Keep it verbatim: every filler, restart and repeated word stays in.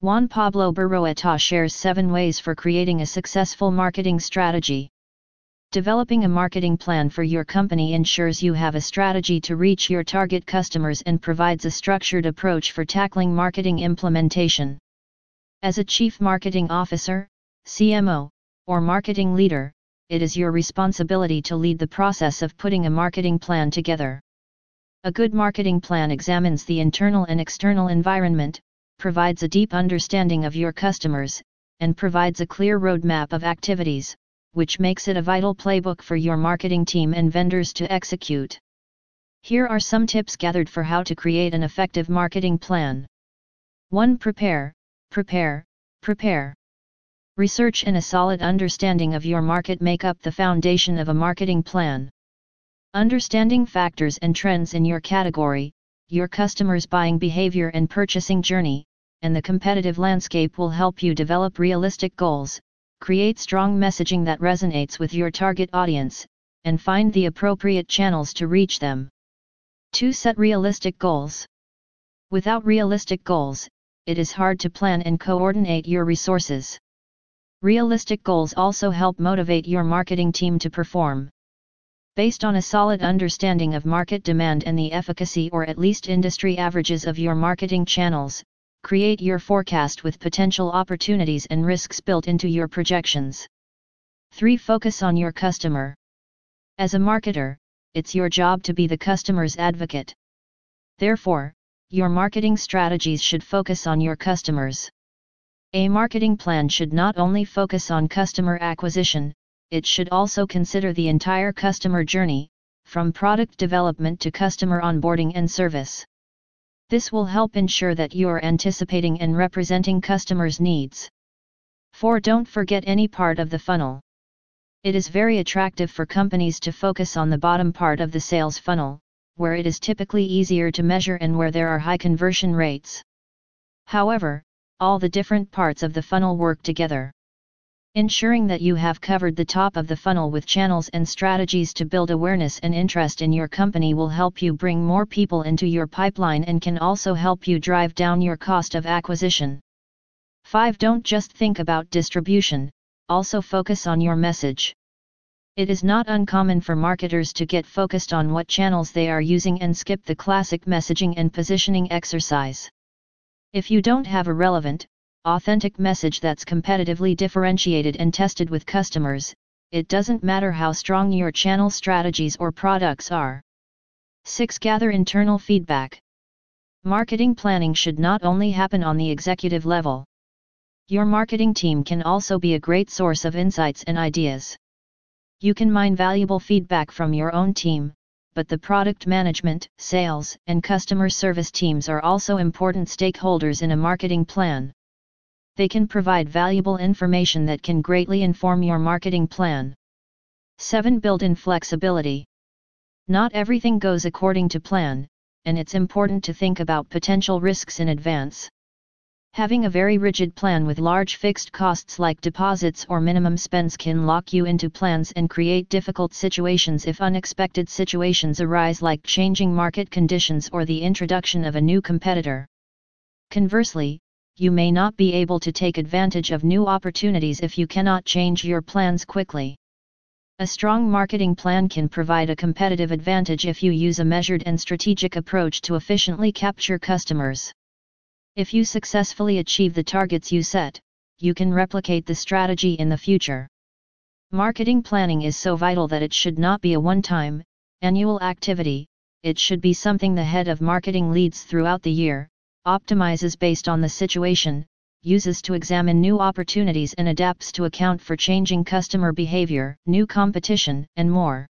Juan Pablo Berroeta shares seven ways for creating a successful marketing strategy. Developing a marketing plan for your company ensures you have a strategy to reach your target customers and provides a structured approach for tackling marketing implementation. As a Chief Marketing Officer, C M O, or marketing leader, it is your responsibility to lead the process of putting a marketing plan together. A good marketing plan examines the internal and external environment, provides a deep understanding of your customers, and provides a clear roadmap of activities, which makes it a vital playbook for your marketing team and vendors to execute. Here are some tips gathered for how to create an effective marketing plan. one. Prepare, prepare, prepare. Research and a solid understanding of your market make up the foundation of a marketing plan. Understanding factors and trends in your category, your customers' buying behavior and purchasing journey, and the competitive landscape will help you develop realistic goals, create strong messaging that resonates with your target audience, and find the appropriate channels to reach them. two. Set realistic goals. Without realistic goals, it is hard to plan and coordinate your resources. Realistic goals also help motivate your marketing team to perform. Based on a solid understanding of market demand and the efficacy or at least industry averages of your marketing channels, create your forecast with potential opportunities and risks built into your projections. three. Focus on your customer. As a marketer, it's your job to be the customer's advocate. Therefore, your marketing strategies should focus on your customers. A marketing plan should not only focus on customer acquisition, it should also consider the entire customer journey, from product development to customer onboarding and service. This will help ensure that you are anticipating and representing customers' needs. four. Don't forget any part of the funnel. It is very attractive for companies to focus on the bottom part of the sales funnel, where it is typically easier to measure and where there are high conversion rates. However, all the different parts of the funnel work together. Ensuring that you have covered the top of the funnel with channels and strategies to build awareness and interest in your company will help you bring more people into your pipeline and can also help you drive down your cost of acquisition. five. Don't just think about distribution, also focus on your message. It is not uncommon for marketers to get focused on what channels they are using and skip the classic messaging and positioning exercise. If you don't have a relevant, authentic message that's competitively differentiated and tested with customers, it doesn't matter how strong your channel strategies or products are. six. Gather internal feedback. Marketing planning should not only happen on the executive level. Your marketing team can also be a great source of insights and ideas. You can mine valuable feedback from your own team, but the product management, sales, and customer service teams are also important stakeholders in a marketing plan. They can provide valuable information that can greatly inform your marketing plan. seven. Build in flexibility. Not everything goes according to plan, and it's important to think about potential risks in advance. Having a very rigid plan with large fixed costs like deposits or minimum spends can lock you into plans and create difficult situations if unexpected situations arise, like changing market conditions or the introduction of a new competitor. Conversely, you may not be able to take advantage of new opportunities if you cannot change your plans quickly. A strong marketing plan can provide a competitive advantage if you use a measured and strategic approach to efficiently capture customers. If you successfully achieve the targets you set, you can replicate the strategy in the future. Marketing planning is so vital that it should not be a one-time, annual activity. It should be something the head of marketing leads throughout the year, optimizes based on the situation, uses to examine new opportunities and adapts to account for changing customer behavior, new competition, and more.